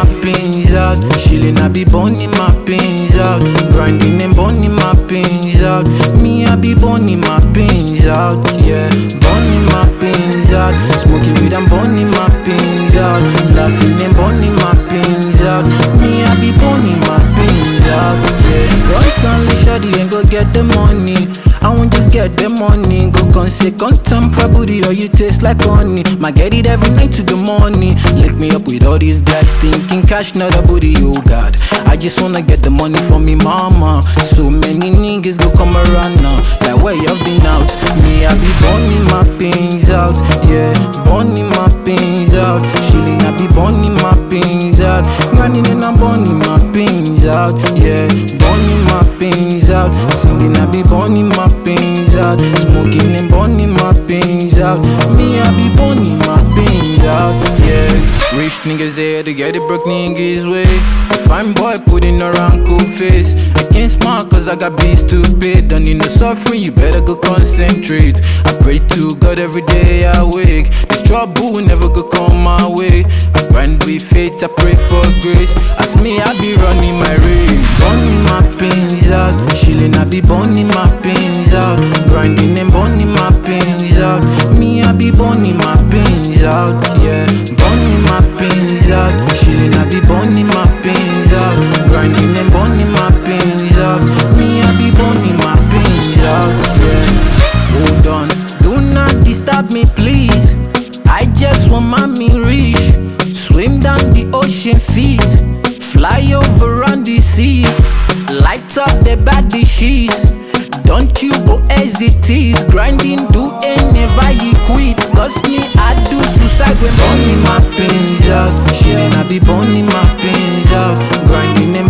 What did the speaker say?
my pins out. Chillin', I be burning my pins out. Grinding and burning my pins out. Me, I be burning my pins out. Yeah, burning my pins out. Smoking weed and burning my pins out. Laughing and burning my pins out. Me, I be burning my pins out. Yeah, run town, shawty and go get the money. I won't just get the money. Go contempt for booty or you taste like honey. Might get it every night to the morning. Lick me up with all these guys thinking cash not a booty, oh God. I just wanna get the money for me mama. So many niggas go come around now. That way I've been out. Me, I be burning my pins out. Yeah, burning my pins out. Chillin', I be burning my pins out. Grinding and I'm burning my pins out. Yeah, burning my pins out. Singing, I be burning my pins out. Smoking and burning my pins out. Me, I be burning my pins out. Yeah, rich niggas there to get it, broke niggas way. Fine boy putting around cool face. I can't smile cause I got bills to pay. Don't need no suffering, you better go concentrate. I pray to God every day I wake. This trouble will never go come my way. I grind with faith, I pray for grace. Ask me, I be running my race. Burning my pins out. Chillin', I be burning my pins out. Grinding and burning my pins out. Me, I be burning my pins out. Yeah, burning my pins out. Chillin', I be burning my pins out. Grinding and burning my pins out. Me, I be burning my pins out. Yeah, hold on, do not disturb me please. I just want mommy reach. Swim down the ocean feet. Fly over on the sea. Light up the body sheets. Don't you go hesitate. Grinding do and never you quit. Cause me I do suicide when burning my pins out. Chillin', I be burning my pins out. Grinding